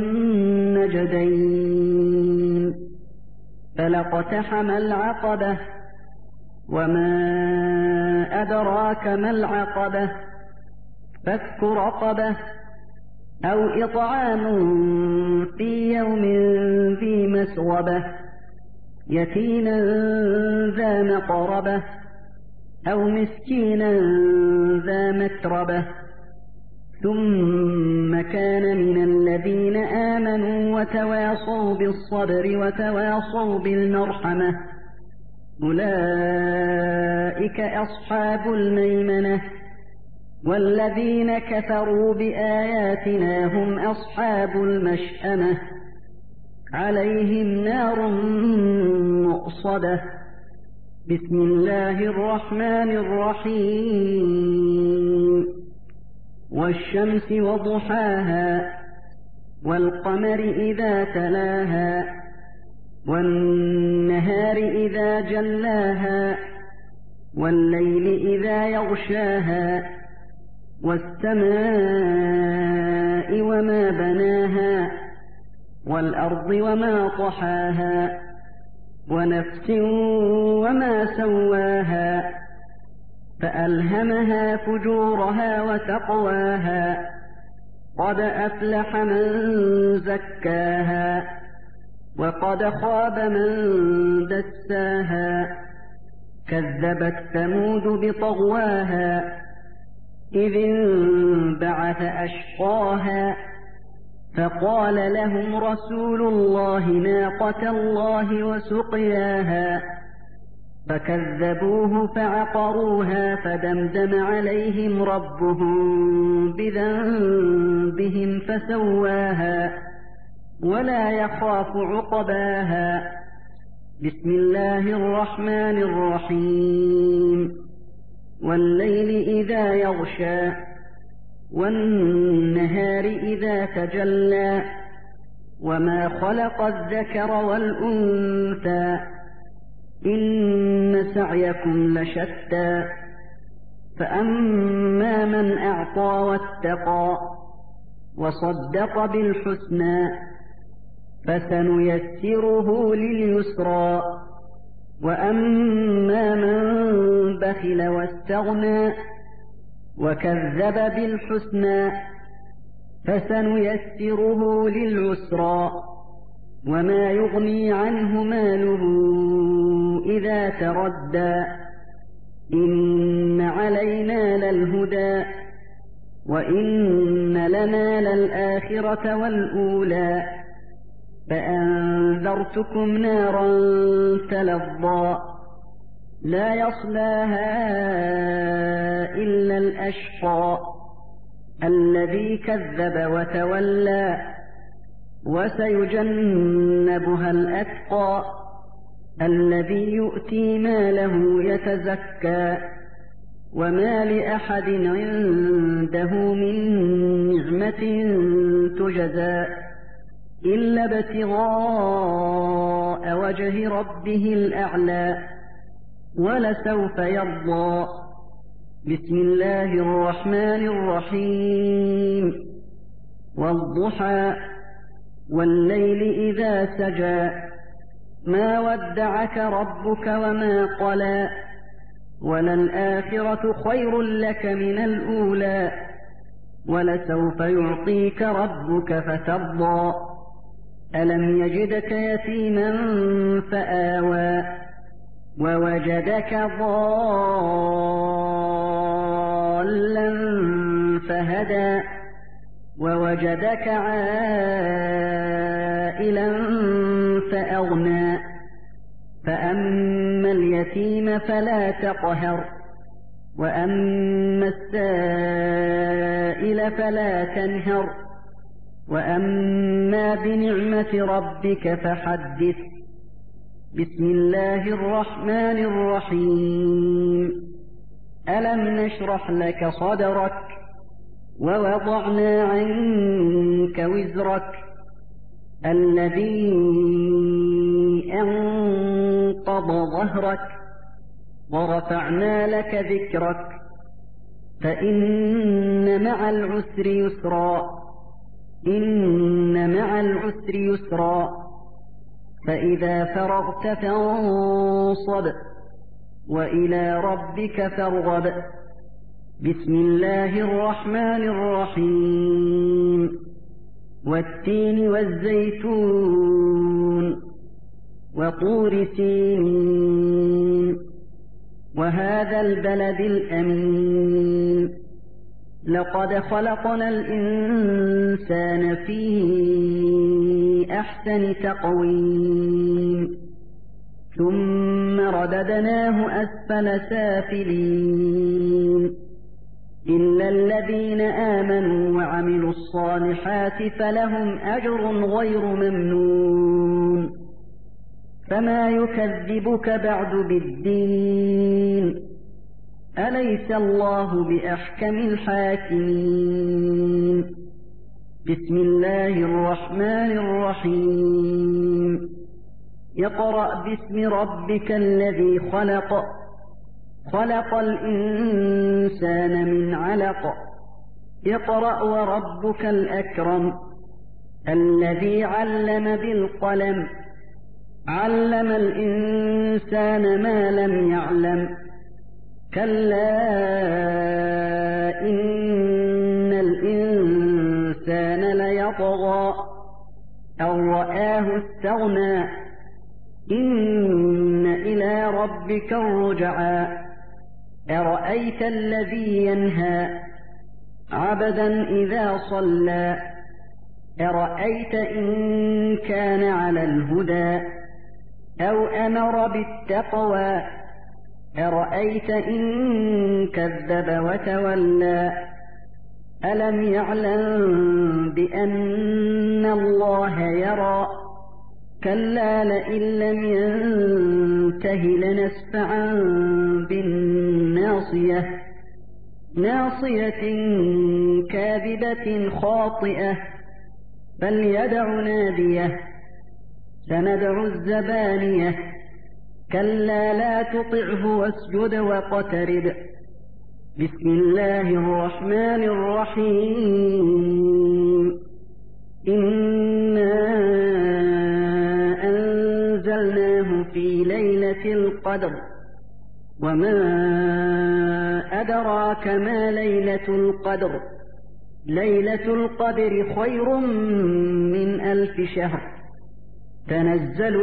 النجدين فلاقتحم العقبة وما أدراك ما العقبة فك رقبة أو إطعام في يوم ذي مسغبة يتيما ذا مقربة أو مسكينا ذا متربة ثم كان من الذين آمنوا وتواصوا بالصبر وتواصوا بالمرحمة أولئك أصحاب الميمنة والذين كفروا بآياتنا هم أصحاب المشأمة عليهم نار مؤصدة بسم الله الرحمن الرحيم والشمس وضحاها والقمر إذا تلاها والنهار إذا جلاها والليل إذا يغشاها والسماء وما بناها والأرض وما طحاها ونفس وما سواها فألهمها فجورها وتقواها قد أفلح من زكاها وقد خاب من دساها كذبت ثمود بطغواها إذ انبعث أشقاها فقال لهم رسول الله ناقة الله وسقياها فكذبوه فعقروها فدمدم عليهم ربهم بذنبهم فسواها ولا يخاف عقباها بسم الله الرحمن الرحيم والليل إذا يغشى والنهار إذا تجلى وما خلق الذكر والأنثى إن سعيكم لشتى فأما من أعطى واتقى وصدق بالحسنى فسنيسره لليسرى وأما من بخل واستغنى وكذب بالحسنى فسنيسره للعسرى وما يغني عنه ماله إذا تردى إن علينا للهدى وإن لنا للآخرة والأولى فأنذرتكم نارا تلظى لا يصلاها إلا الأشقى الذي كذب وتولى وسيجنبها الأتقى الذي يؤتي ماله يتزكى وما لأحد عنده من نعمة تجزى إلا ابتغاء وجه ربه الأعلى ولسوف يرضى بسم الله الرحمن الرحيم والضحى والليل إذا سجى ما ودعك ربك وما قلى وللآخرة خير لك من الأولى ولسوف يعطيك ربك فترضى ألم يجدك يتيما فآوى ووجدك ضالا فهدى ووجدك عائلا فأغنى فأما اليتيم فلا تقهر وأما السائل فلا تنهر وأما بنعمة ربك فحدث. بسم الله الرحمن الرحيم. ألم نشرح لك صدرك ووضعنا عنك وزرك الذي أنقض ظهرك ورفعنا لك ذكرك فإن مع العسر يسرا إن مع العسر يسرا فإذا فرغت فانصب وإلى ربك فارغب. بسم الله الرحمن الرحيم. والتين والزيتون وطور سينين وهذا البلد الأمين لقد خلقنا الإنسان في أحسن تقويم ثم رددناه أسفل سافلين إلا الذين آمنوا وعملوا الصالحات فلهم أجر غير ممنون. فما يكذبك بعد بالدين أليس الله بأحكم الحاكمين. بسم الله الرحمن الرحيم. اقرأ باسم ربك الذي خلق خلق الإنسان من علق اقرأ وربك الأكرم الذي علم بالقلم علم الإنسان ما لم يعلم كلا إن الإنسان ليطغى أن رآه استغنى إن إلى ربك الرجعى أرأيت الذي ينهى عبدا إذا صلى أرأيت إن كان على الهدى أو أمر بالتقوى أرأيت إن كذب وتولى ألم يعلم بأن الله يرى كلا لئن لم ينته لنسفعا بالناصية ناصية كاذبة خاطئة فليدع ناديه سندع الزبانية كلا لا تطعه واسجد واقترب. بسم الله الرحمن الرحيم. إنا أنزلناه في ليلة القدر وما أدراك ما ليلة القدر ليلة القدر خير من 1000 شهر تنزل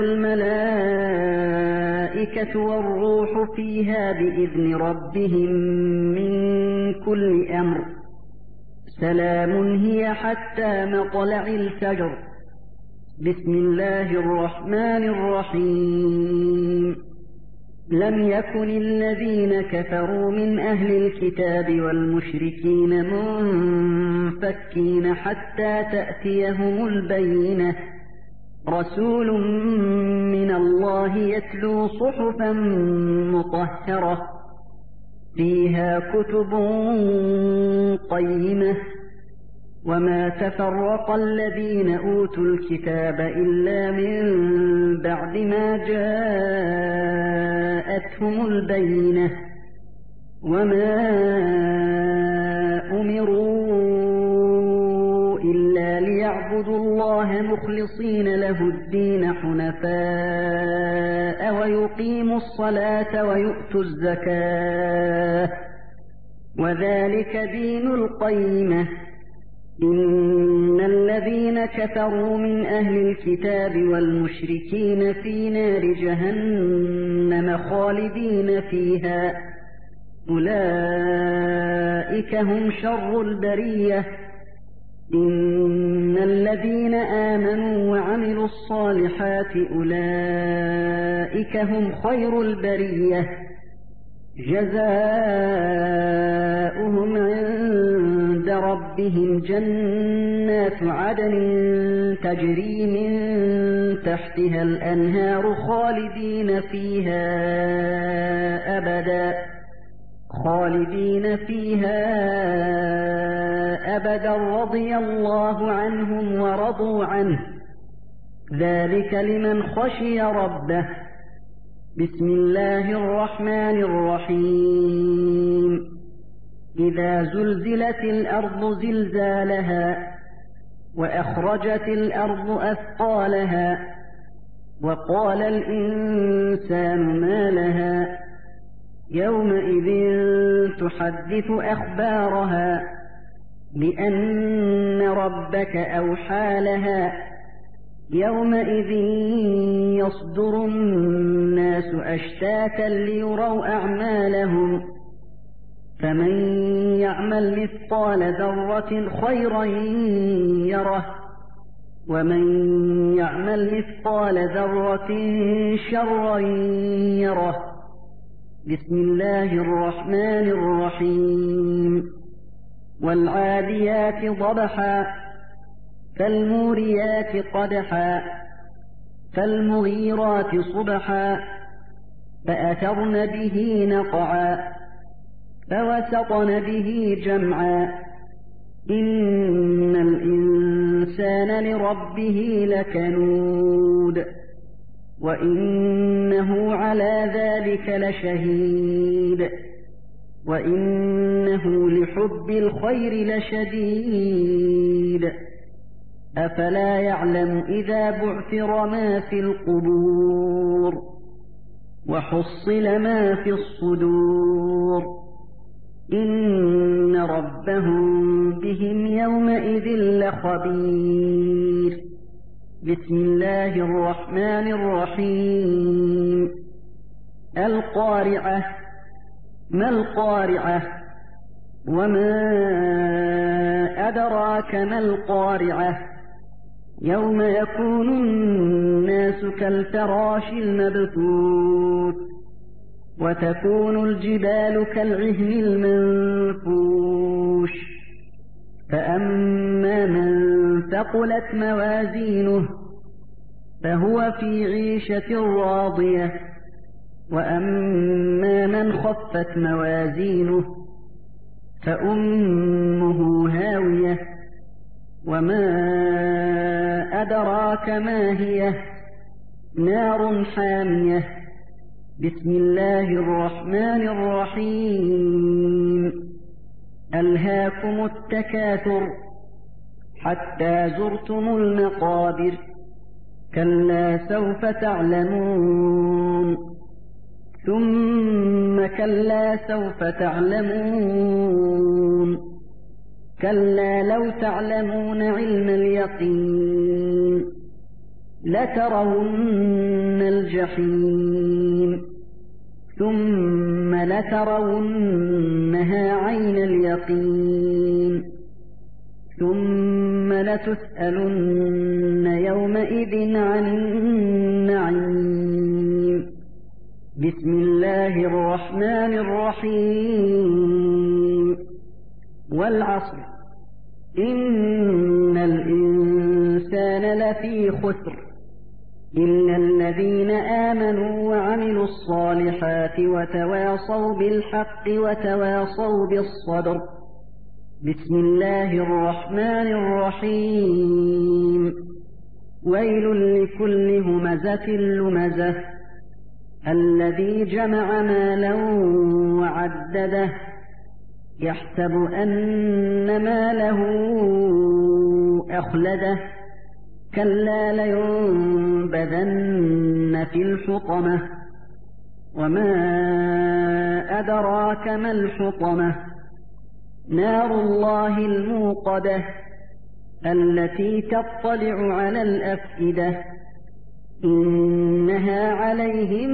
الملائكة والروح فيها بإذن ربهم من كل أمر سلام هي حتى مطلع الفجر. بسم الله الرحمن الرحيم. لم يكن الذين كفروا من أهل الكتاب والمشركين منفكين حتى تأتيهم البينة رسول من الله يتلو صحفا مطهرة فيها كتب قيمة وما تفرق الذين أوتوا الكتاب إلا من بعد ما جاءتهم البينة وما أمروا إلا ليعبدوا الله مخلصين له الدين حنفاء ويقيموا الصلاة ويؤتوا الزكاة وذلك دين القيمة. إن الذين كفروا من أهل الكتاب والمشركين في نار جهنم خالدين فيها أولئك هم شر البرية. إن الذين آمنوا وعملوا الصالحات أولئك هم خير البرية جزاؤهم عند ربهم جنات عدن تجري من تحتها الأنهار خالدين فيها أبدا رضي الله عنهم ورضوا عنه ذلك لمن خشي ربه. بسم الله الرحمن الرحيم إذا زلزلت الأرض زلزالها وأخرجت الأرض أثقالها وقال الإنسان ما لها يومئذ تحدث أخبارها بأن ربك أوحى لها يومئذ يصدر الناس أشتاتا ليروا أعمالهم فمن يعمل مثقال ذرة خيرا يره ومن يعمل مثقال ذرة شرا يره. بسم الله الرحمن الرحيم والعاديات ضبحا فالموريات قدحا فالمغيرات صبحا فأثرن به نقعا فوسطن به جمعا إن الإنسان لربه لكنود وإنه على ذلك لشهيد وإنه لحب الخير لشديد أفلا يعلم إذا بعثر ما في القبور وحصل ما في الصدور إن ربهم بهم يومئذ لخبير. بسم الله الرحمن الرحيم القارعة ما القارعة وما أدراك ما القارعة يوم يكون الناس كالفراش المبثوث وتكون الجبال كالعهن المنفوش فأما من ثقلت موازينه فهو في عيشة راضية وأما من خفت موازينه فأمه هاوية وما أدراك ما هي نار حامية. بسم الله الرحمن الرحيم ألهاكم التكاثر حتى زرتم المقابر كلا سوف تعلمون ثم كلا سوف تعلمون كلا لو تعلمون علم اليقين لترون الجحيم ثم لترونها عين اليقين ثم لتسألن يومئذ عن النعيم. بسم الله الرحمن الرحيم والعصر إن الإنسان لفي خسر إلا الذين آمنوا وعملوا الصالحات وتواصوا بالحق وتواصوا بالصبر. بسم الله الرحمن الرحيم ويل لكل همزة لمزة الذي جمع مالا وعدده يحسب أن ماله أخلده كلا لينبذن في الحطمة وما أدراك ما الحطمة نار الله الموقدة التي تطلع على الأفئدة إنها عليهم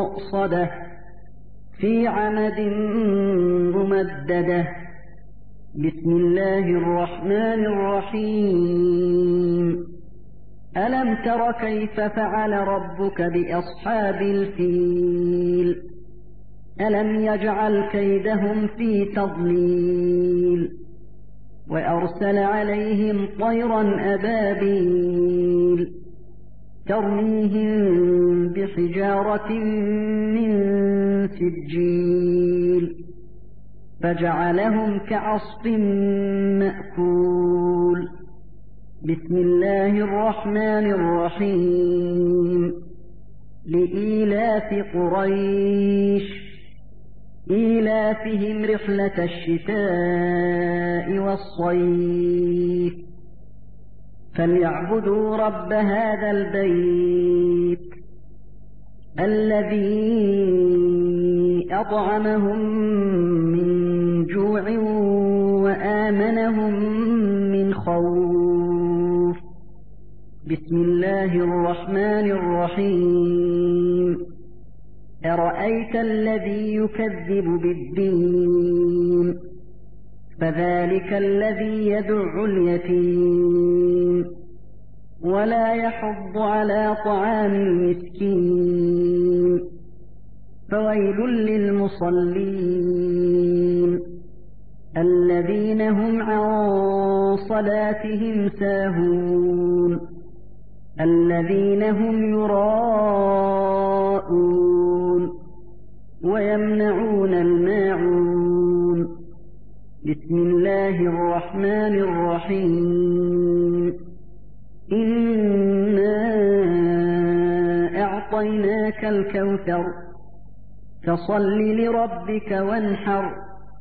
مؤصدة في عمد ممددة بسم الله الرحمن الرحيم ألم تر كيف فعل ربك بأصحاب الفيل ألم يجعل كيدهم في تضليل وأرسل عليهم طيرا أبابيل ترميهم بحجارة من سجيل فجعلهم كعصف مأكول بسم الله الرحمن الرحيم لإيلاف قريش إيلافهم رحلة الشتاء والصيف فليعبدوا رب هذا البيت الذي أطعمهم من جوع وآمنهم من خوف بسم الله الرحمن الرحيم أرأيت الذي يكذب بالدين فذلك الذي يدع اليتيم ولا يحض على طعام المسكين فويل للمصلين الذين هم عن صلاتهم ساهون الذين هم يراءون ويمنعون الماعون بسم الله الرحمن الرحيم إنا أعطيناك الكوثر فصل لربك وانحر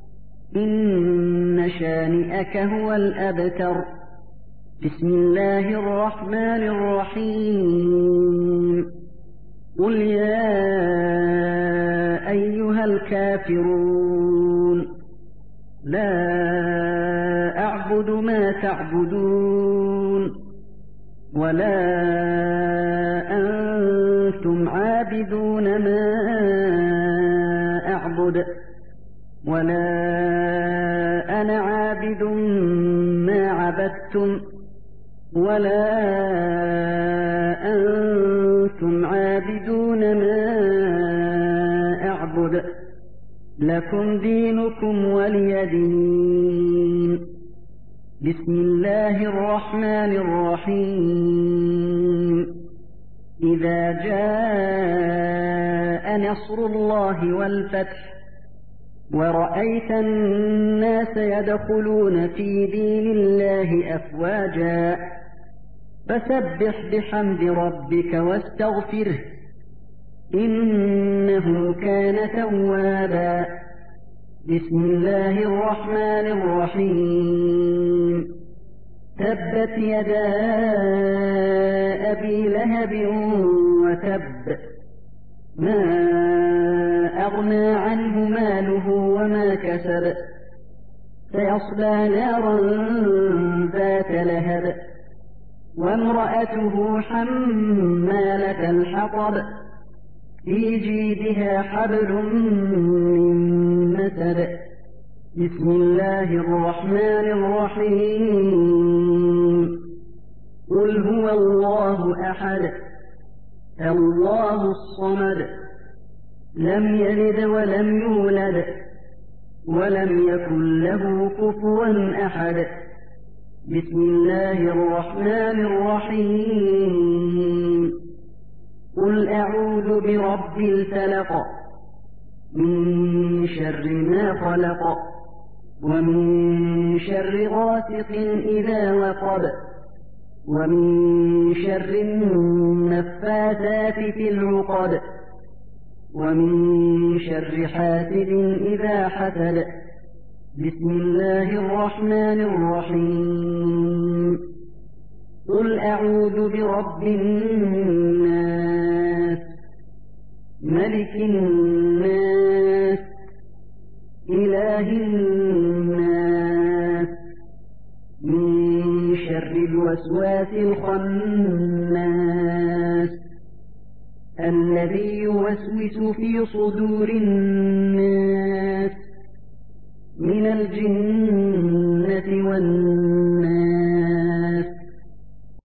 إن شانئك هو الأبتر بسم الله الرحمن الرحيم قل يا أيها الكافرون لا أعبد ما تعبدون ولا أنتم عابدون ما أعبد ولا أنا عابد ما عبدتم ولا أنتم عابدون ما أعبد لكم دينكم ولي دين بسم الله الرحمن الرحيم إذا جاء نصر الله والفتح ورأيت الناس يدخلون في دين الله أفواجا فسبح بحمد ربك واستغفره إنه كان توابا بسم الله الرحمن الرحيم تبت يدا أبي لهب وتب ما أغنى عنه ماله وما كسب سيصلى نارا ذات لهب وامرأته حمالة الحطب في جيدها حبل من مسد بسم الله الرحمن الرحيم قل هو الله أحد الله الصمد لم يلد ولم يولد ولم يكن له كفوا أحد بسم الله الرحمن الرحيم قل أعوذ برب الفلق من شر ما خلق ومن شر غاسق إذا وقب ومن شر النفاثات في العقد ومن شر حاسد إذا حسد بسم الله الرحمن الرحيم قل أعوذ برب الناس ملك الناس إله الناس من شر الوسواس الخناس الذي يوسوس في صدور الناس من الجنة والناس